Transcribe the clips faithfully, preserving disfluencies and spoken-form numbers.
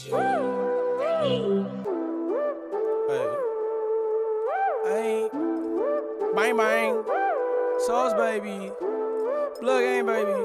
Hey, bang bang, sauce baby, blood game baby,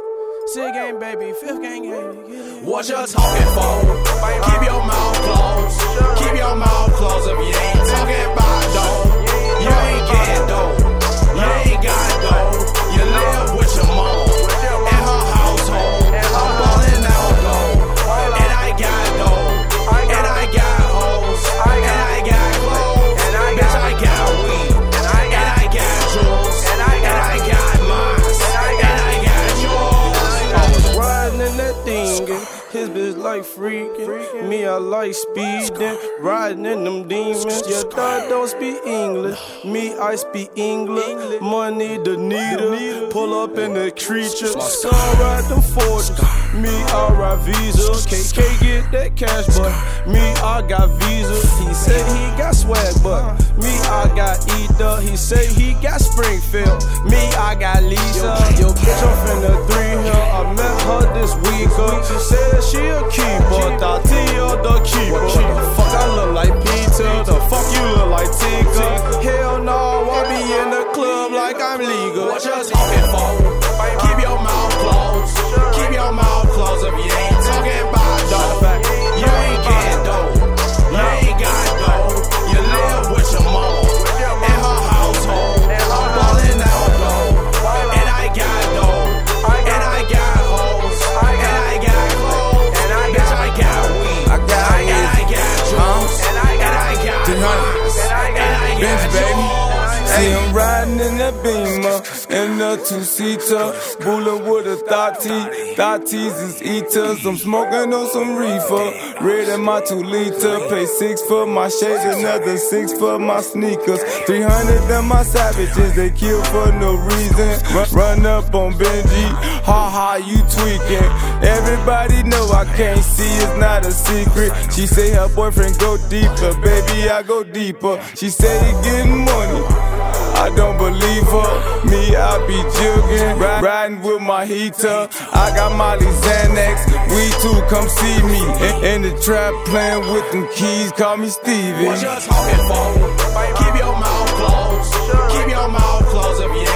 sick game baby, fifth gang game. What you talking for? Keep your mouth closed. Keep your mouth closed if you ain't talking about dough. You ain't getting dough. You ain't got dough. You live with your mom and her household. I'm ballin' out gold, and I got dough, and I got hoes, and I got clothes, bitch I got weed, and I got jewels, and I got mines, and I got yours. I was riding in that thing, and his bitch like freaking. Me, I like speeding, riding in them demons. Your dog don't speak English. Me, I speak English. Money, the needle. Pull up in the creature. Son, ride them Fords. Me, I ride Visa. K K get that cash, but me, I got Visa. He said he got swag, but me, I got Ether. He said he got Springfield. Me, I got Lisa. Yo, bitch, I'm finna three her. I met her this week. She said she a keeper. Tatia the keeper. The fuck I look like Peter. The fuck you look like Tinker. Hell no, I be in the club like I'm legal. What you talking for? Keep your mouth closed. Keep your mouth closed if you ain't talking about dough. You ain't getting dough. You ain't got dough. You live with your mama and her household. I'm ballin' out gold, and I got dough, and I got hoes, and I got clothes, bitch I got weed, I got and I got jewels, and I got mines, and I got yours. See him riding in that Beamer, in the two-seater, bullin' with a thotty, thotties is eaters. I'm smoking on some reefer, red in my two-liter. Pay six for my shades, another six for my sneakers. Three hundred of my savages, they kill for no reason. Run, run up on Benji, ha ha, you tweaking. Everybody know I can't see, it's not a secret. She say her boyfriend go deeper, baby I go deeper. She say he getting money, I don't believe her. Me, I be jugging, ri- riding with my heater. I got Molly Xanax, we too, come see me. In, in the trap playing with them keys, call me Stevie. What you talking for? Keep your mouth closed. Keep your mouth closed if you